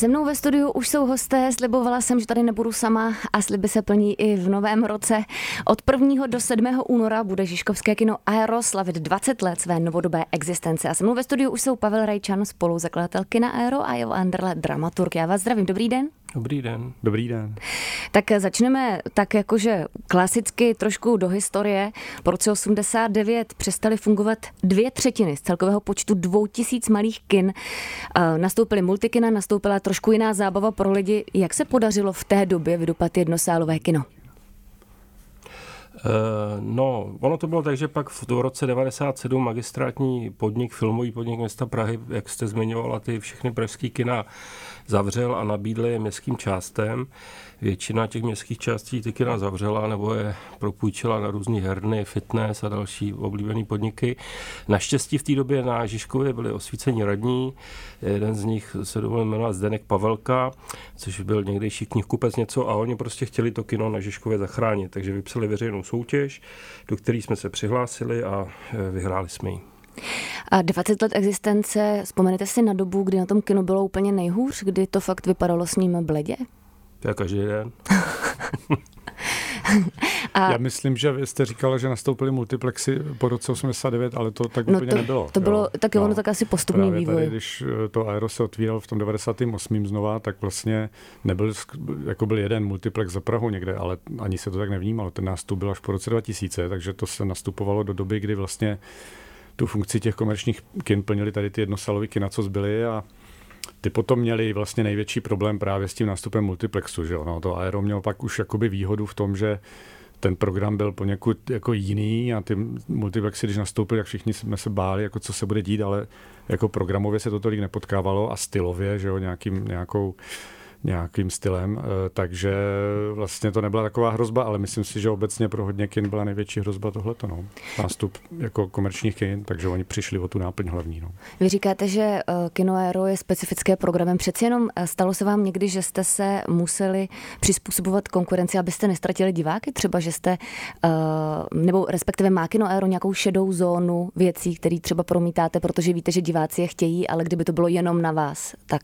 Se mnou ve studiu už jsou hosté, slibovala jsem, že tady nebudu sama a sliby se plní i v novém roce. Od 1. do 7. února bude žižkovské kino Aero slavit 20 let své novodobé existence. A se mnou ve studiu už jsou Pavel Rajčan, spoluzakladatel kina Aero, a Jo Anderle, dramaturg. Já vás zdravím, dobrý den. Dobrý den. Dobrý den. Tak začneme tak jakože klasicky trošku do historie. Po roce 89 přestaly fungovat 2/3 z celkového počtu 2000 malých kin. Nastoupily multikina, nastoupila trošku jiná zábava pro lidi. Jak se podařilo v té době vydupat jednosálové kino? No, ono to bylo tak, že pak v roce 97 magistrátní podnik, filmový podnik města Prahy, jak jste zmiňovala, ty všechny pražský kina zavřel a nabídl je městským částem. Většina těch městských částí ty kina zavřela nebo je propůjčila na různý herny, fitness a další oblíbený podniky. Naštěstí v té době na Žižkově byli osvícení radní. Jeden z nich se dovolil jmenovat Zdeněk Pavelka, což byl někdejší knihkupec něco, a oni prostě chtěli to kino na Žižkově zachránit, takže vypsali veřejnou soutěž, do které jsme se přihlásili a vyhráli jsme ji. A 20 let existence, vzpomenete si na dobu, kdy na tom kinu bylo úplně nejhůř, kdy to fakt vypadalo s ním bledě? To je každý den. Já myslím, že vy jste říkala, že nastoupily multiplexy po roce 89, ale to tak úplně nebylo. To bylo taky ono tak asi postupný vývoj. Tady, když to Aero se otvíralo v tom 98. znova, tak vlastně nebyl, jako byl jeden multiplex za Prahu někde, ale ani se to tak nevnímalo. Ten nástup byl až po roce 2000, takže to se nastupovalo do doby, kdy vlastně tu funkci těch komerčních kin plnili tady ty jednosalové kina, co zbyly, a ty potom měli vlastně největší problém právě s tím nástupem multiplexu. Že? No, to Aero mělo pak už jakoby výhodu v tom, že ten program byl poněkud jako jiný a ty multiplexy, když nastoupili, jak všichni jsme se báli, jako co se bude dít, ale jako programově se to tolik nepotkávalo a stylově, že jo, nějakým stylem, takže vlastně to nebyla taková hrozba, ale myslím si, že obecně pro hodně kin byla největší hrozba tohleto, no. Nástup jako komerčních kin, takže oni přišli o tu náplň hlavní, no. Vy říkáte, že kino Aero je specifické programem. Přeci jenom stalo se vám někdy, že jste se museli přizpůsobovat konkurenci, abyste nestratili diváky? Třeba, že jste, nebo respektive má kino Aero nějakou šedou zónu věcí, které třeba promítáte, protože víte, že diváci je chtějí, ale kdyby to bylo jenom na vás, tak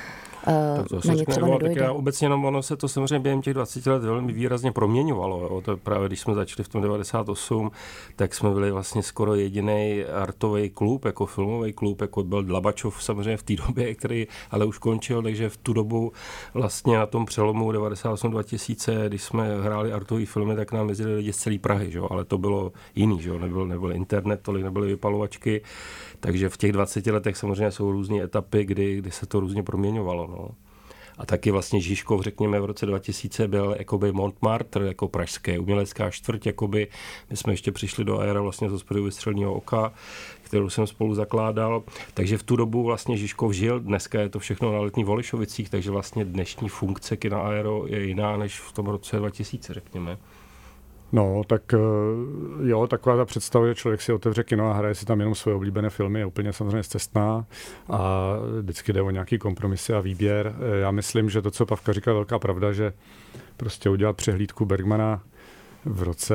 na ně třeba nedojde. Tak já obecně jenom ono se to samozřejmě během těch 20 let velmi výrazně proměňovalo. Jo. To právě když jsme začali v tom 98, tak jsme byli vlastně skoro jediný artový klub, jako filmový klub, jako byl Dlabačov samozřejmě v té době, který ale už končil, takže v tu dobu vlastně na tom přelomu 98-2000, když jsme hráli artový filmy, tak nám jezdili lidi z celé Prahy, že? Ale to bylo jiný, že? Nebyl internet, tolik nebyly vypalovačky, takže v těch 20 letech samozřejmě jsou různé etapy, kdy se to různě proměňovalo. No. A taky vlastně Žižkov, řekněme, v roce 2000 byl jakoby Montmartre, jako pražské umělecká čtvrť, jakoby. My jsme ještě přišli do Aera vlastně z hospody Vystřelného oka, kterou jsem spolu zakládal. Takže v tu dobu vlastně Žižkov žil, dneska je to všechno na Letní Volišovicích, takže vlastně dnešní funkce kina Aero je jiná než v tom roce 2000, řekněme. No, tak jo, taková ta představa, že člověk si otevře kino a hraje si tam jenom svoje oblíbené filmy, je úplně samozřejmě scestná a vždycky jde o nějaký kompromisy a výběr. Já myslím, že to, co Pavka říká, je velká pravda, že prostě udělat přehlídku Bergmana v roce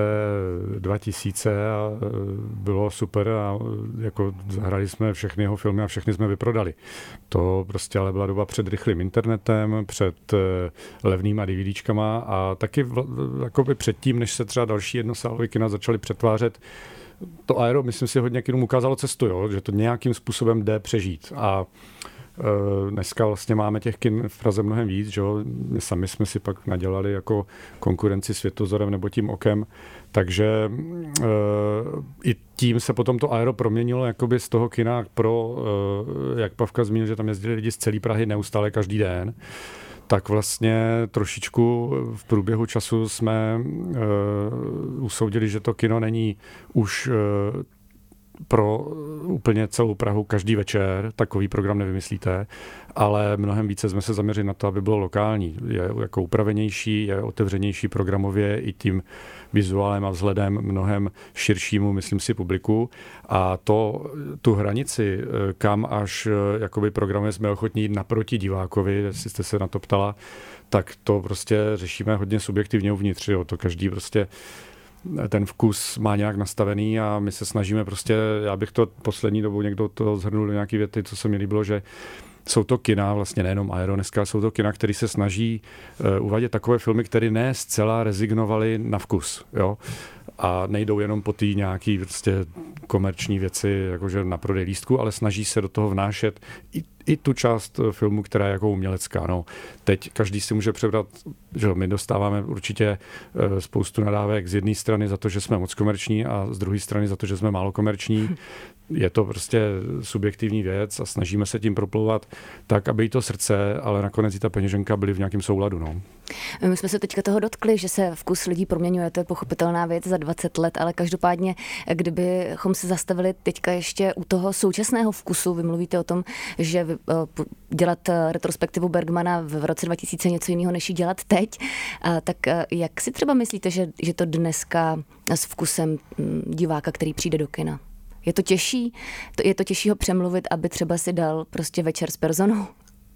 2000 a bylo super a jako zahrali jsme všechny jeho filmy a všechny jsme vyprodali. To prostě ale byla doba před rychlým internetem, před levnýma DVDčkama a taky jakoby předtím, než se třeba další jednosálové kina začaly přetvářet. To Aero, myslím si, hodně kinům ukázalo cestu, jo? Že to nějakým způsobem jde přežít. A dneska vlastně máme těch kin v Praze mnohem víc, že jo? Sami jsme si pak nadělali jako konkurenci Světozorem nebo Tím okem, takže i tím se potom to Aero proměnilo jakoby z toho kina pro, jak Pavka zmínil, že tam jezdili lidi z celé Prahy neustále každý den, tak vlastně trošičku v průběhu času jsme usoudili, že to kino není už pro úplně celou Prahu každý večer, takový program nevymyslíte, ale mnohem více jsme se zaměřili na to, aby bylo lokální. Je jako upravenější, je otevřenější programově i tím vizuálem a vzhledem mnohem širšímu, myslím si, publiku. A tu hranici, kam až jakoby programově jsme ochotní jít naproti divákovi, jestli jste se na to ptala, tak to prostě řešíme hodně subjektivně uvnitř. Jo. To každý prostě ten vkus má nějak nastavený a my se snažíme prostě, já bych to poslední dobou někdo to shrnul do nějaký věty, co se mi líbilo, že jsou to kina, vlastně nejenom Aero dneska, jsou to kina, které se snaží uvádět takové filmy, které ne zcela rezignovaly na vkus, jo. A nejdou jenom po té nějaký prostě komerční věci, jakože na prodej lístku, ale snaží se do toho vnášet i tu část filmu, která je jako umělecká. No. Teď každý si může přebrat, že my dostáváme určitě spoustu nadávek z jedné strany za to, že jsme moc komerční a z druhé strany za to, že jsme málo komerční. Je to prostě subjektivní věc a snažíme se tím proplouvat tak, aby jí to srdce, ale nakonec i ta peněženka byly v nějakém souladu. No. My jsme se teďka toho dotkli, že se vkus lidí proměňuje, to je pochopitelná věc za 20 let, ale každopádně, kdybychom se zastavili teďka ještě u toho současného vkusu, vy mluvíte o tom, že dělat retrospektivu Bergmana v roce 2000 něco jiného, než ji dělat teď, tak jak si třeba myslíte, že to dneska s vkusem diváka, který přijde do kina? Je to těžší ho přemluvit, aby třeba si dal prostě večer s personou?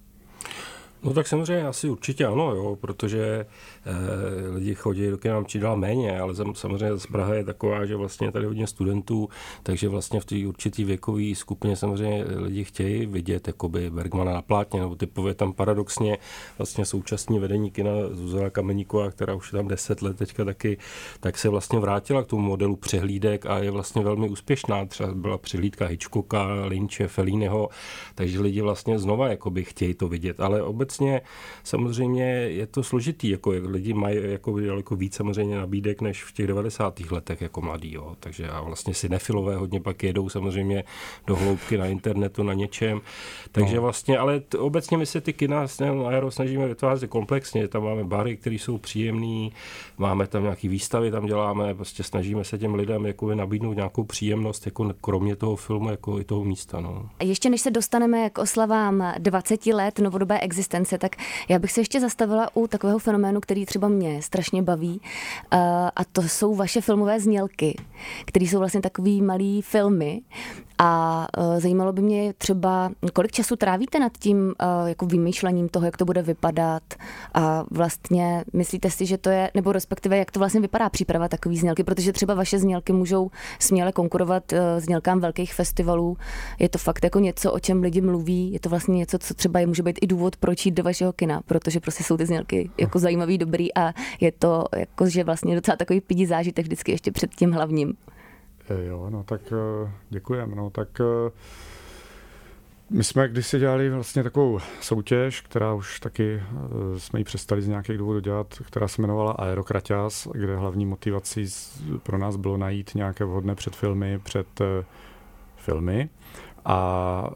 No tak samozřejmě asi určitě ano, jo, protože lidi chodí do kina čím dál méně, ale samozřejmě z Praha je taková, že vlastně tady hodně studentů, takže vlastně v té určitý věkové skupině samozřejmě lidi chtějí vidět jakoby Bergmana na plátně, nebo typově tam paradoxně vlastně současné vedení kina Zuzana Kameníková, která už je tam 10 let teďka taky, tak se vlastně vrátila k tomu modelu přehlídek a je vlastně velmi úspěšná. Třeba byla přehlídka Hitchcocka, Lynche, Felliniho, takže lidi vlastně znova jakoby chtějí to vidět, ale obecně samozřejmě je to složitý, jako lidi mají jako daleko víc samozřejmě nabídek než v těch 90. letech jako mladí, jo. Takže a vlastně cinefilové hodně pak jedou samozřejmě do hloubky na internetu, na něčem. Takže vlastně, ale obecně my se ty kina na Aero snažíme vytvářet komplexně. Tam máme bary, které jsou příjemný, máme tam nějaký výstavy, tam děláme, prostě snažíme se těm lidem jako nabídnout nějakou příjemnost, jako kromě toho filmu, jako i toho místa, no. Ještě než se dostaneme k oslavám 20 let novodobé existence, tak já bych se ještě zastavila u takového fenoménu, který třeba mě strašně baví, a to jsou vaše filmové znělky, které jsou vlastně takový malý filmy. A zajímalo by mě třeba, kolik času trávíte nad tím jako vymýšlením toho, jak to bude vypadat, a vlastně myslíte si, že to je, nebo respektive jak to vlastně vypadá příprava takový znělky, protože třeba vaše znělky můžou směle konkurovat znělkám velkých festivalů. Je to fakt jako něco, o čem lidi mluví, je to vlastně něco, co třeba může být i důvod, proč jít do vašeho kina, protože prostě jsou ty znělky jako zajímavý, dobrý a je to jako, že vlastně docela takový pidi zážitek vždycky ještě před tím hlavním. Jo, no tak děkujeme. No tak my jsme kdysi dělali vlastně takovou soutěž, která už taky jsme ji přestali z nějakých důvodů dělat, která se jmenovala Aerokraťas, kde hlavní motivací pro nás bylo najít nějaké vhodné předfilmy před filmy. A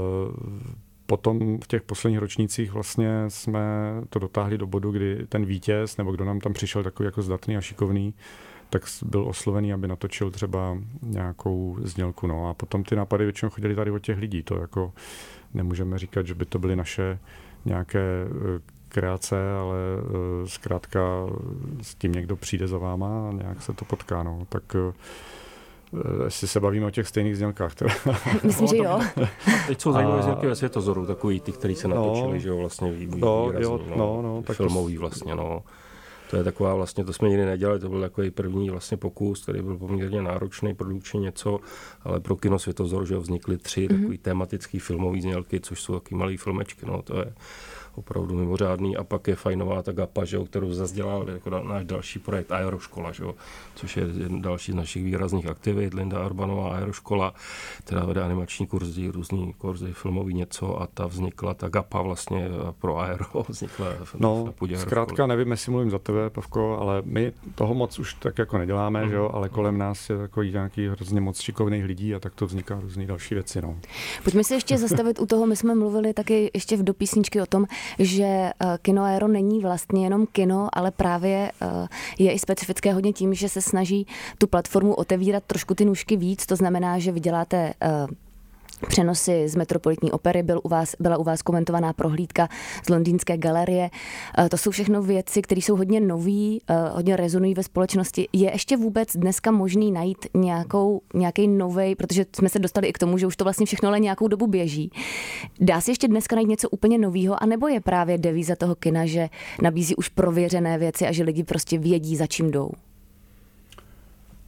potom v těch posledních ročnících vlastně jsme to dotáhli do bodu, kdy ten vítěz, nebo kdo nám tam přišel takový jako zdatný a šikovný, tak byl oslovený, aby natočil třeba nějakou znělku. No a potom ty nápady většinou chodily tady od těch lidí. To jako nemůžeme říkat, že by to byly naše nějaké kreace, ale zkrátka s tím někdo přijde za váma a nějak se to potká. No. Tak jestli se bavíme o těch stejných znělkách. Myslím, že jo. Teď jsou zajímavé znělky ve Světozoru, takový ty, který se natočili, že jo, vlastně výrazný, filmový vlastně, no. To je taková vlastně, to jsme nikdy nedělali, to byl takový první vlastně pokus, který byl poměrně náročný, produkčně něco, ale pro kino Světozor, že vznikly 3 takový tematický filmový znělky, což jsou takový malý filmečky, no, to je opravdu mimořádný. A pak je fajnová ta Gapa, že jo, kterou zase dělal jako náš další projekt Aeroškola, že jo, což je další z našich výrazných aktivit, Linda Urbanová Aeroškola, která vede animační kurzy, různý kurzy, filmový něco, a ta vznikla, ta Gapa vlastně pro Aero vznikla na půdě zkrátka nevím, jestli mluvím za tebe, Pavko, ale my toho moc už tak jako neděláme, že jo, ale kolem nás je takový nějaký hrozně moc šikovných lidí a tak to vzniká různý další věci, no. Pojďme se ještě zastavit u toho, my jsme mluvili taky ještě do písničky o tom, že kino Aero není vlastně jenom kino, ale právě je i specifické hodně tím, že se snaží tu platformu otevírat trošku ty nůžky víc, to znamená, že vy děláte přenosy z Metropolitní opery, byla u vás komentovaná prohlídka z Londýnské galerie. To jsou všechno věci, které jsou hodně nový, hodně rezonují ve společnosti. Je ještě vůbec dneska možný najít nějaký novej, protože jsme se dostali i k tomu, že už to vlastně všechno ale nějakou dobu běží. Dá se ještě dneska najít něco úplně novýho, anebo je právě devíza toho kina, že nabízí už prověřené věci a že lidi prostě vědí, za čím jdou?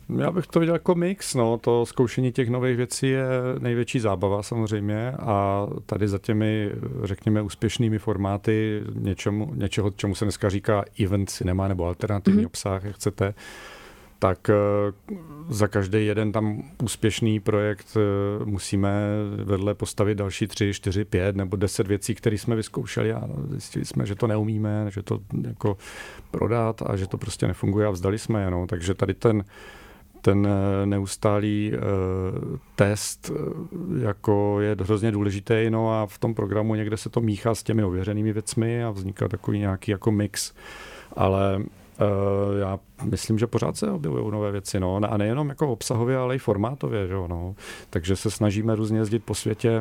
Já bych to viděl jako mix, no. To zkoušení těch nových věcí je největší zábava samozřejmě a tady za těmi, řekněme, úspěšnými formáty něčeho, čemu se dneska říká event cinema nebo alternativní obsah, jak chcete, tak za každý jeden tam úspěšný projekt musíme vedle postavit další 3, 4, 5 nebo 10 věcí, které jsme vyzkoušeli a zjistili jsme, že to neumíme, že to jako prodat a že to prostě nefunguje a vzdali jsme je. No. Takže tady ten neustálý test jako je hrozně důležitý, no a v tom programu někde se to míchá s těmi ověřenými věcmi a vzniká takový nějaký jako mix, ale já myslím, že pořád se objevují nové věci, no, a nejenom jako obsahově, ale i formátově, že jo, no. Takže se snažíme různě jezdit po světě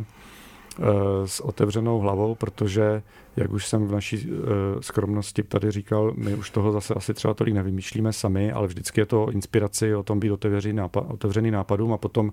s otevřenou hlavou, protože, jak už jsem v naší skromnosti tady říkal, my už toho zase asi třeba tolik nevymýšlíme sami, ale vždycky je to inspiraci o tom být otevřený nápadům a potom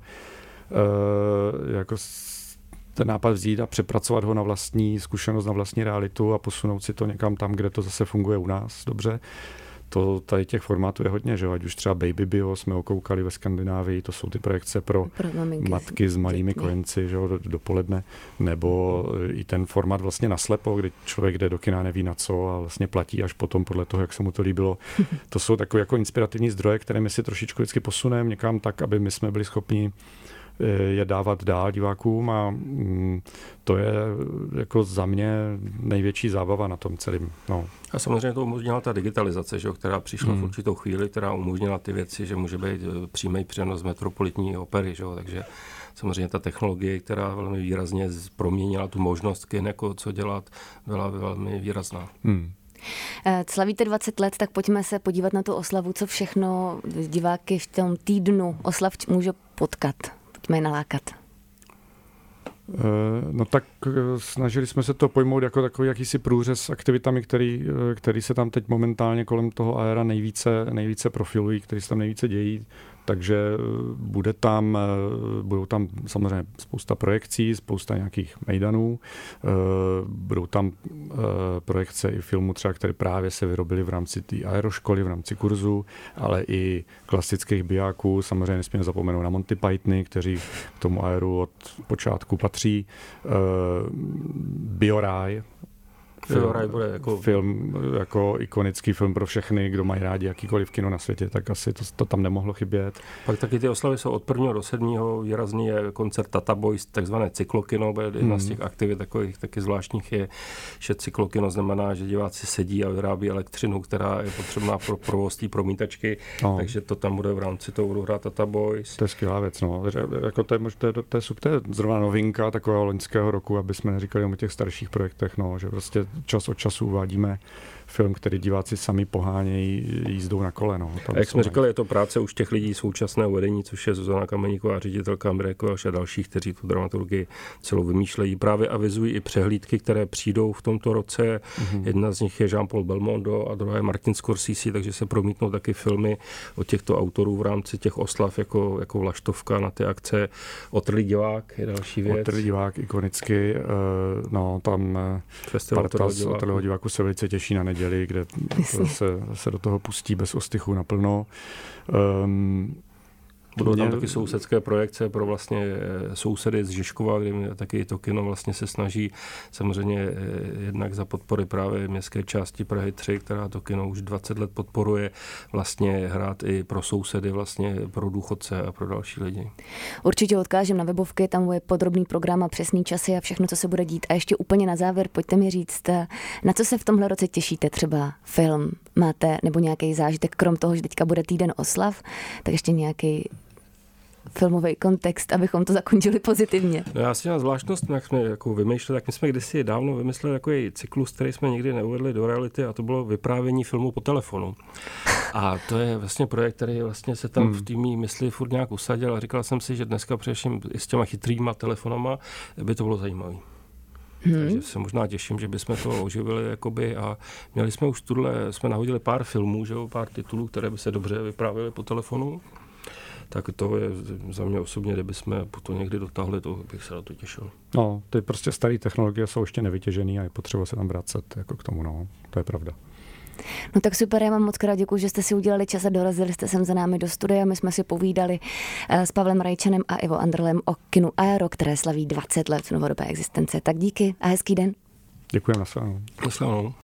jako ten nápad vzít a přepracovat ho na vlastní zkušenost, na vlastní realitu a posunout si to někam tam, kde to zase funguje u nás dobře. To tady těch formátů je hodně, že ať už třeba Baby Bio jsme okoukali ve Skandinávii, to jsou ty projekce pro matky s malými kojenci, že dopoledne, nebo i ten formát vlastně naslepo, kdy člověk jde do kina, neví na co a vlastně platí až potom podle toho, jak se mu to líbilo. To jsou takové jako inspirativní zdroje, které my si trošičku vždycky posuneme někam tak, aby my jsme byli schopni je dávat dál divákům a to je jako za mě největší zábava na tom celém. No. A samozřejmě to umožnila ta digitalizace, že, která přišla v určitou chvíli, která umožnila ty věci, že může být přímý přenos metropolitní opery, že, takže samozřejmě ta technologie, která velmi výrazně proměnila tu možnost kin, jako co dělat, byla velmi výrazná. Slavíte 20 let, tak pojďme se podívat na tu oslavu, co všechno diváky v tom týdnu oslav může potkat. Pojďme je nalákat. No tak snažili jsme se to pojmout jako takový jakýsi průřez s aktivitami, který se tam teď momentálně kolem toho Aera nejvíce profilují, který se tam nejvíce dějí. Takže budou tam samozřejmě spousta projekcí, spousta nějakých mejdanů. Budou tam projekce i filmů třeba, které právě se vyrobily v rámci té aeroškoly, v rámci kurzu, ale i klasických bijáků. Samozřejmě nesmíme zapomenout na Monty Pythony, kteří k tomu aeru od počátku patří. Bioraj, bude jako film, jako ikonický film pro všechny, kdo mají rádi jakýkoliv kino na světě, tak asi to tam nemohlo chybět. Pak taky ty oslavy jsou od 1. do 7. výrazný je koncert Tata Boys, takzvané cyklokino, jedna z těch aktivit takových taky zvláštních je, že cyklokino znamená, že diváci sedí a vyrábí elektřinu, která je potřebná pro provoz té promítačky, takže to tam bude v rámci toho budou hrát Tata Boys. To je skvělá věc, no. Jako to je zrovna novinka takového loňského roku, aby jsme neříkali o těch starších projektech, no, že prostě čas od času uvádíme film, který diváci sami pohánějí jízdou na kole. No. Jak jsme říkali, je to práce už těch lidí současného vedení, což je Zuzana Kameníková, ředitelka Andrej Kovář a další, kteří tu dramaturgii celou vymýšlejí. Právě avizují i přehlídky, které přijdou v tomto roce. Jedna z nich je Jean-Paul Belmondo a druhá je Martin Scorsese, takže se promítnou taky filmy od těchto autorů v rámci těch oslav jako vlaštovka na ty akce. Otrlý divák je další věc. Otrlý divák ikonicky, no tam parta z Otrlého diváku se velice těší na neděli, kde se do toho pustí bez ostychu naplno. Budou tam taky sousedské projekce pro vlastně sousedy z Žižkova, kde taky to kino vlastně se snaží samozřejmě jednak za podpory právě městské části Prahy 3, která to kino už 20 let podporuje, vlastně hrát i pro sousedy, vlastně pro důchodce a pro další lidi. Určitě odkážem na webovky, tam je podrobný program a přesný časy a všechno, co se bude dít. A ještě úplně na závěr, pojďte mi říct, na co se v tomhle roce těšíte, třeba film máte nebo nějaký zážitek, krom toho, že teďka bude týden oslav, tak ještě nějaký filmový kontext, abychom to zakončili pozitivně. No já si na zvláštnost, jak jsme jako vymýšleli, tak my jsme kdysi dávno vymysleli takový cyklus, který jsme nikdy neuvedli do reality, a to bylo vyprávění filmu po telefonu. A to je vlastně projekt, který vlastně se tam v té mý mysli furt nějak usadil a říkal jsem si, že dneska především s těma chytrýma telefonama by to bylo zajímavé. Takže se možná těším, že bychom to oživili jakoby, a měli jsme už jsme nahodili pár filmů, že jo, pár titulů, které by se dobře vyprávěly po telefonu. Tak to je za mě osobně, kdybychom to někdy dotáhli, to bych se na to těšil. No, ty prostě staré technologie jsou ještě nevytěžené a je potřeba se tam vracet jako k tomu, no, to je pravda. No tak super, já vám moc krát děkuji, že jste si udělali čas a dorazili jste sem za námi do studia. My jsme si povídali s Pavlem Rajčanem a Ivo Anderlem o kinu Aero, které slaví 20 let novodobé existence. Tak díky a hezký den. Děkujeme, na shledanou.